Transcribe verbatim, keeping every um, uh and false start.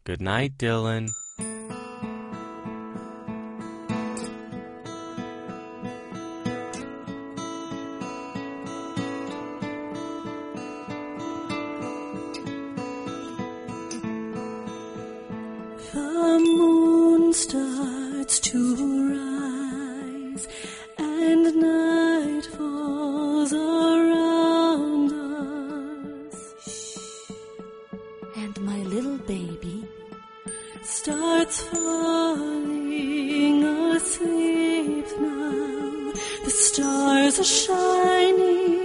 Good night, Dylan. The moon starts to rise and night falls around us. And my little baby starts falling asleep now. The stars are shining